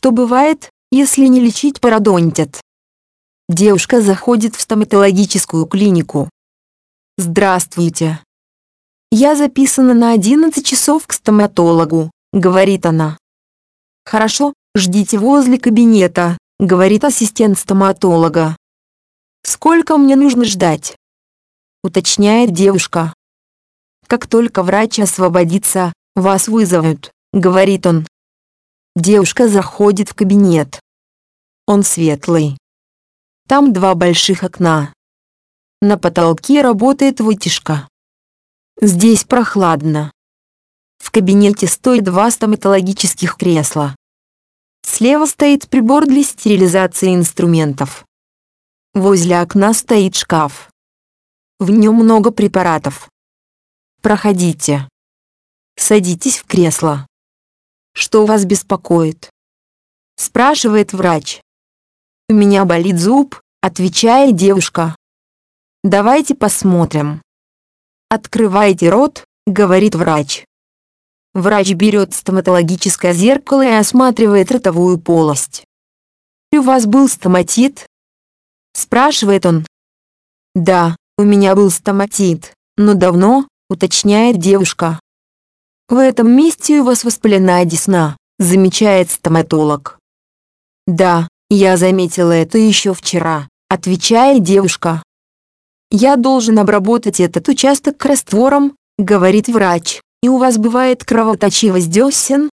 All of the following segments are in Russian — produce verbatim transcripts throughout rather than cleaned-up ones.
Что бывает, если не лечить пародонтит? Девушка заходит в стоматологическую клинику. «Здравствуйте. Я записана на одиннадцать часов к стоматологу», — говорит она. «Хорошо, ждите возле кабинета», — говорит ассистент стоматолога. «Сколько мне нужно ждать?» — уточняет девушка. «Как только врач освободится, вас вызовут», — говорит он. Девушка заходит в кабинет. Он светлый. Там два больших окна. На потолке работает вытяжка. Здесь прохладно. В кабинете стоит два стоматологических кресла. Слева стоит прибор для стерилизации инструментов. Возле окна стоит шкаф. В нем много препаратов. Проходите. Садитесь в кресло. Что вас беспокоит? Спрашивает врач. У меня болит зуб, отвечает девушка. Давайте посмотрим. Открывайте рот, говорит врач. Врач берет стоматологическое зеркало и осматривает ротовую полость. У вас был стоматит? Спрашивает он. Да, у меня был стоматит, но давно, уточняет девушка. В этом месте у вас воспалена десна, замечает стоматолог. Да, я заметила это еще вчера, отвечает девушка. Я должен обработать этот участок раствором, говорит врач. И у вас бывает кровоточивость десен?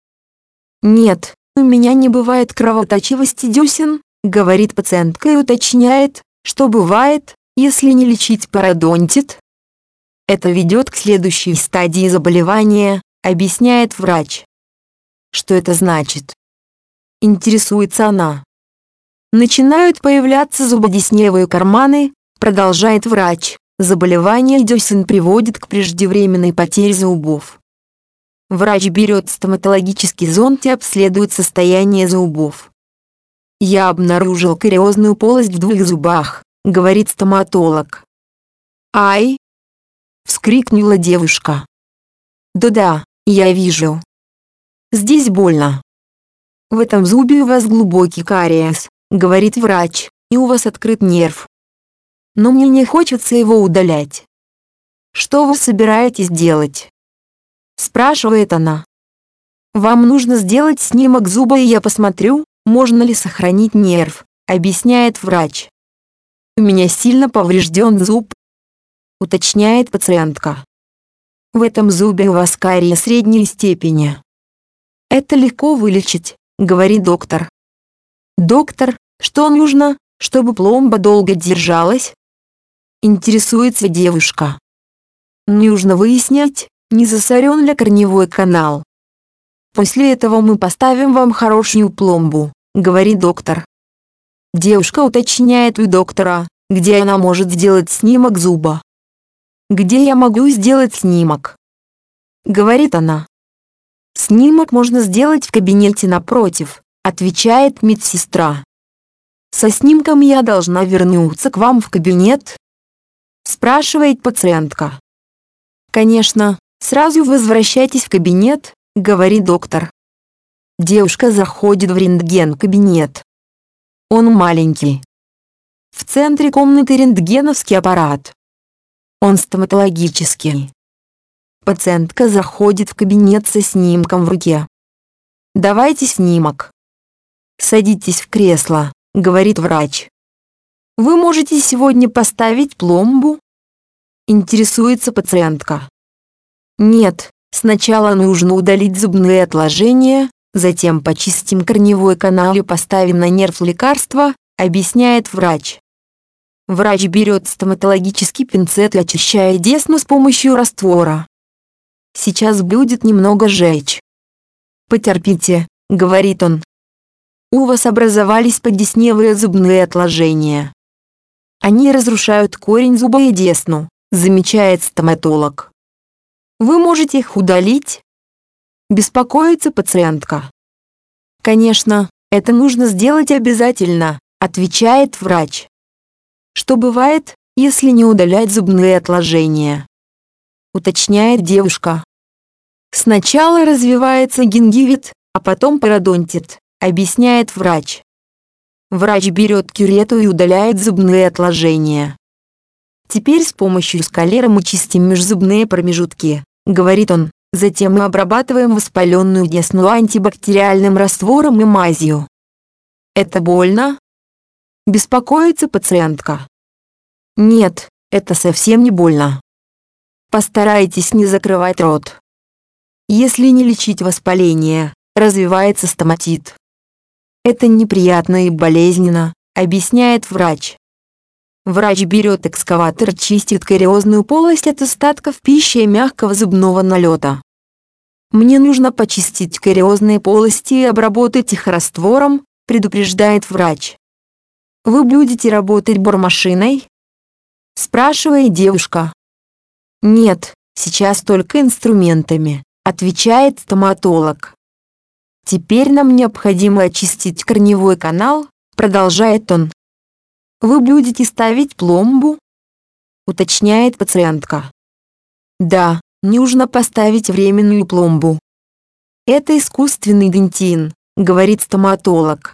Нет, у меня не бывает кровоточивости десен, говорит пациентка и уточняет, что бывает, если не лечить пародонтит. Это ведет к следующей стадии заболевания, объясняет врач. Что это значит? Интересуется она. Начинают появляться зубодесневые карманы, продолжает врач. Заболевание десен приводит к преждевременной потере зубов. Врач берет стоматологический зонд и обследует состояние зубов. «Я обнаружил кариозную полость в двух зубах», — говорит стоматолог. «Ай!» — вскрикнула девушка. «Да-да, я вижу. Здесь больно. В этом зубе у вас глубокий кариес», — говорит врач, — «и у вас открыт нерв. Но мне не хочется его удалять. Что вы собираетесь делать?» Спрашивает она. «Вам нужно сделать снимок зуба, и я посмотрю, можно ли сохранить нерв», объясняет врач. «У меня сильно поврежден зуб», уточняет пациентка. «В этом зубе у вас кариес средней степени. Это легко вылечить», говорит доктор. «Доктор, что нужно, чтобы пломба долго держалась?» Интересуется девушка. «Нужно выяснять, не засорен ли корневой канал. После этого мы поставим вам хорошую пломбу», говорит доктор. Девушка уточняет у доктора, где она может сделать снимок зуба. «Где я могу сделать снимок?» говорит она. «Снимок можно сделать в кабинете напротив», отвечает медсестра. «Со снимком я должна вернуться к вам в кабинет?» спрашивает пациентка. «Конечно, сразу возвращайтесь в кабинет», говорит доктор. Девушка заходит в рентген-кабинет. Он маленький. В центре комнаты рентгеновский аппарат. Он стоматологический. Пациентка заходит в кабинет со снимком в руке. «Давайте снимок». «Садитесь в кресло», говорит врач. «Вы можете сегодня поставить пломбу?» Интересуется пациентка. «Нет, сначала нужно удалить зубные отложения, затем почистим корневой канал и поставим на нерв лекарства», объясняет врач. Врач берет стоматологический пинцет и очищает десну с помощью раствора. «Сейчас будет немного жечь». «Потерпите», говорит он. «У вас образовались подесневые зубные отложения. Они разрушают корень зуба и десну», замечает стоматолог. «Вы можете их удалить?» Беспокоится пациентка. «Конечно, это нужно сделать обязательно», отвечает врач. «Что бывает, если не удалять зубные отложения?» уточняет девушка. «Сначала развивается гингивит, а потом пародонтит», объясняет врач. Врач берет кюрету и удаляет зубные отложения. Теперь с помощью скалера мы чистим межзубные промежутки, говорит он. Затем мы обрабатываем воспаленную десну антибактериальным раствором и мазью. Это больно? Беспокоится пациентка. Нет, это совсем не больно. Постарайтесь не закрывать рот. Если не лечить воспаление, развивается стоматит. Это неприятно и болезненно, объясняет врач. Врач берет экскаватор, чистит кариозную полость от остатков пищи и мягкого зубного налета. Мне нужно почистить кариозные полости и обработать их раствором, предупреждает врач. Вы будете работать бормашиной? Спрашивает девушка. Нет, сейчас только инструментами, отвечает стоматолог. Теперь нам необходимо очистить корневой канал, продолжает он. Вы будете ставить пломбу? Уточняет пациентка. Да, нужно поставить временную пломбу. Это искусственный дентин, говорит стоматолог.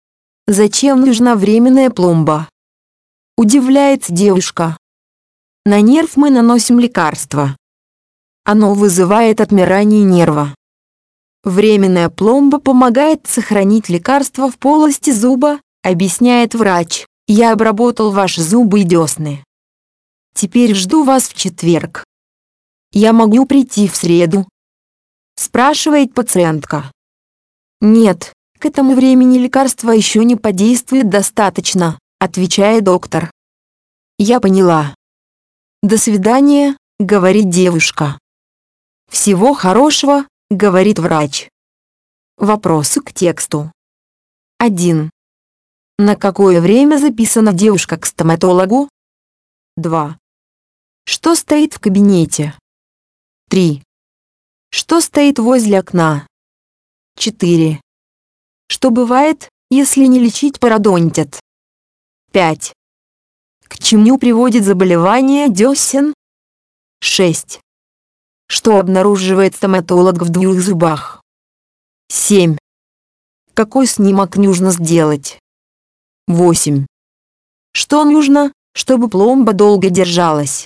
Зачем нужна временная пломба? Удивляется девушка. На нерв мы наносим лекарство. Оно вызывает отмирание нерва. Временная пломба помогает сохранить лекарство в полости зуба, объясняет врач. Я обработал ваши зубы и десны. Теперь жду вас в четверг. Я могу прийти в среду? Спрашивает пациентка. Нет, к этому времени лекарство еще не подействует достаточно, отвечает доктор. Я поняла. До свидания, говорит девушка. Всего хорошего, говорит врач. Вопросы к тексту. один. На какое время записана девушка к стоматологу? два. Что стоит в кабинете? три. Что стоит возле окна? четыре. Что бывает, если не лечить пародонтит? пять. К чему приводит заболевание десен? шесть. Что обнаруживает стоматолог в двух зубах? семь. Какой снимок нужно сделать? восемь. Что нужно, чтобы пломба долго держалась?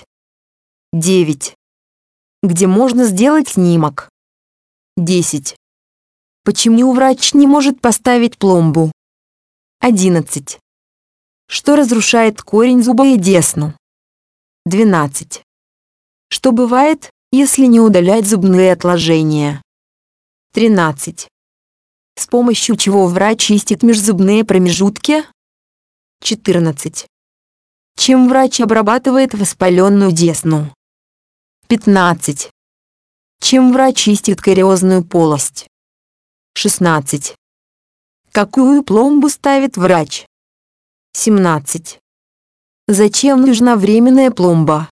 девять. Где можно сделать снимок? десять. Почему врач не может поставить пломбу? одиннадцать. Что разрушает корень зуба и десну? двенадцать. Что бывает, если не удалять зубные отложения? тринадцать. С помощью чего врач чистит межзубные промежутки? четырнадцать. Чем врач обрабатывает воспаленную десну? пятнадцать. Чем врач чистит кариозную полость? шестнадцать. Какую пломбу ставит врач? семнадцать. Зачем нужна временная пломба?